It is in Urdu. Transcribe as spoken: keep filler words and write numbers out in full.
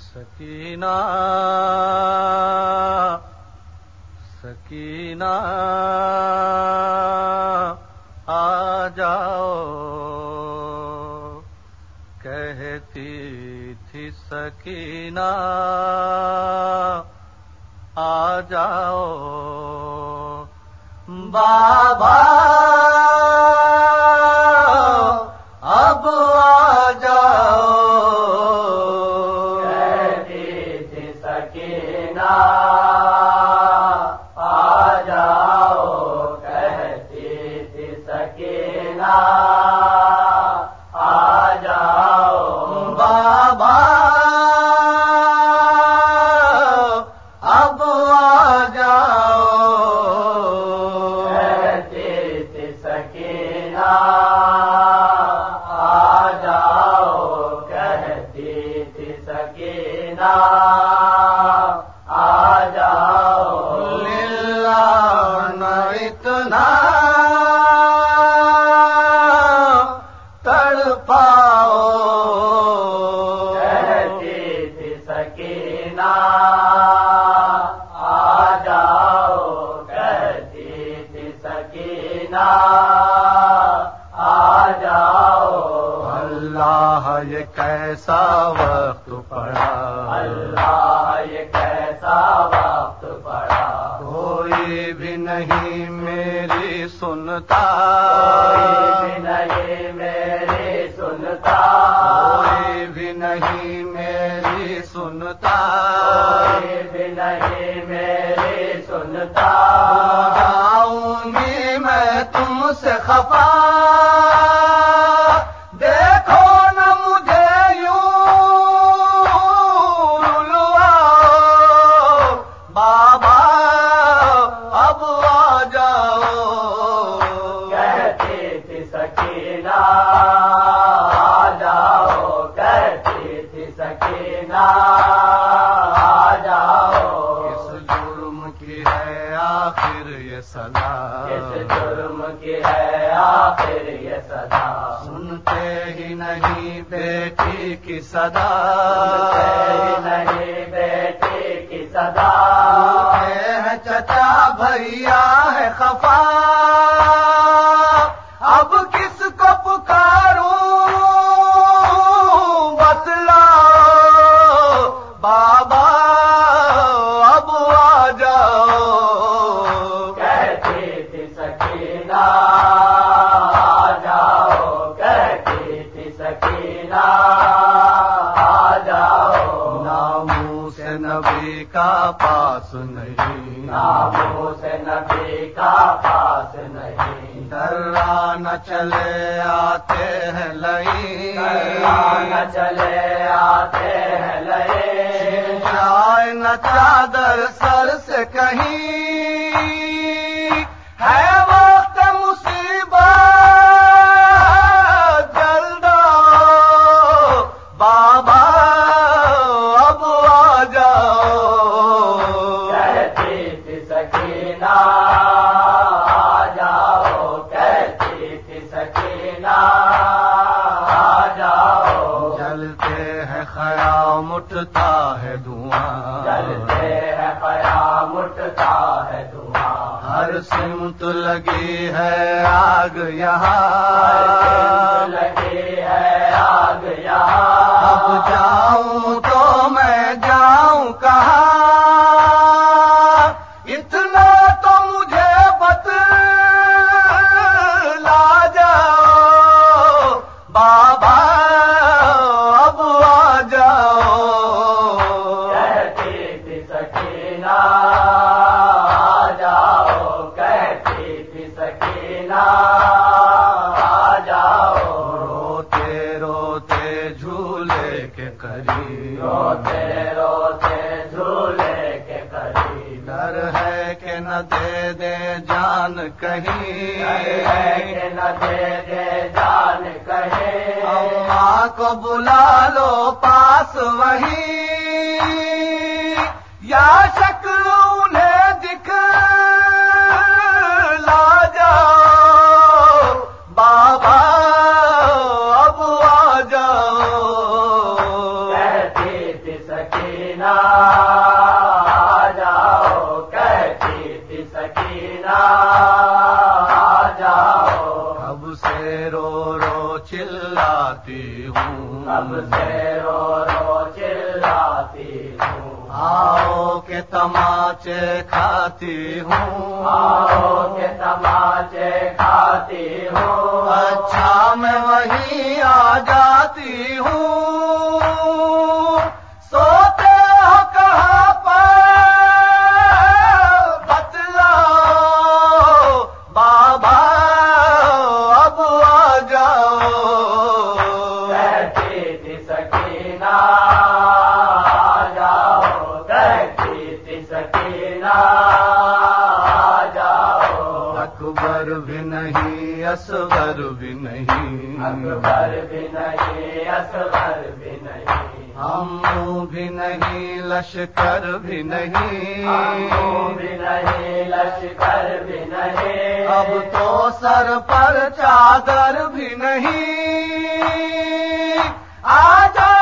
سکینہ سکینہ آ جاؤ، کہتی تھی سکینہ آ جاؤ، بابا اب آ جاؤ، کہتی تھی سکینہ آ جاؤ، کہتی تھی سکینہ آ جاؤ، بابا اب آ جاؤ، کہتی تھی سکینہ آ جاؤ، کہتی تھی سکینہ آ جاؤ، للہ نہ اتنا تڑپاؤ، کہتی تھی سکینہ آ جاؤ، کہتی تھی سکینہ آ جاؤ، اللہ یہ کیسا وقت پڑا، اللہ یہ کیسا وقت پڑا، کوئی بھی نہیں میری سنتا، کوئی بھی نہیں میری سنتا، کوئی بھی نہیں میری سنتا، کوئی بھی نہیں میری سنتا، جاؤں گی میں تم سے خفا، دیکھو نہ مجھے یوں رلواؤ، بابا اب آ جاؤ، کہتی تھی سکینہ آ جاؤ، کہتی تھی سکینہ آ جاؤ، اس جرم کی ہے آخر یہ سزا، کس جرم کی ہے آخر یہ سزا، سنتے ہی نہیں بیٹی کی صدا، سنتے ہی نہیں بیٹی کی صدا، روتے ہیں چچا بھیا ہے خفا، اب کس کو پکاروں بتلاؤ، بابا اب آ جاؤ، کہتی تھی سکینہ آ جاؤ، کہتی تھی سکینہ آ جاؤ، ناموس سے نبی کا پاس نہیں، ناموں سے نبی کا پاس نہیں، درا نہ چلے آتے ہیں لئی، نہ چلے آتے ہیں لئے، جائے نہ چادر سر سے کہیں، ہے وقت مصیبت جلد آؤ، بابا اب آ جاؤ، کہتی تھی سکینہ آ جاؤ، کہتی تھی سکینہ آ جاؤ، جلتے ہیں خیام اٹھتا ہے دھواں، جلتے ہیں قیام اٹھتا ہے دھواں، ہر سمت لگی ہے آگ یہاں، سمت لگی ہے آگ یہاں، اب جاؤں تو میں جاؤں کہاں، اتنا تو مجھے بتلا جاؤ، بابا اب آ جاؤ، کہتی تھی سکینہ آ جاؤ، کہتی تھی سکینہ آ جاؤ، روتے روتے جھولے کے قریب، روتے روتے جھولے کے قریب، ڈر ہے کہ نہ دے دے جان کہیں، ہے کہ نہ دے دے جان کہیں، اماں کو بلا لو پاس وہیں، یا شکل انہیں دکھلا جاؤ، بابا اب آ جاؤ، کہتی تھی سکینہ سکینہ آ جاؤ، کہتی تھی سکینہ آ جاؤ، اب سے رو رو چلاتی ہوں، اب سے رو رو چلاتی ہوں، آؤ کہ تماچے کھاتی ہوں، آؤ کہ تماچے کھاتی ہوں، اچھا میں وہیں آ جاتی ہوں، سوتے ہو کہاں پر بتلاؤ بابا اب آ جاؤ، کہتی تھی سکینہ آ جاؤ، کہتی تھی سکینہ آ جاؤ، اکبر بھی نہیں اصغر بھی نہیں، اکبر بھی نہیں اصغر بھی نہیں، ہم بھی نہیں لشکر بھی نہیں، ہم بھی نہیں لشکر بھی نہیں، اب تو سر پر چادر بھی نہیں، آ جا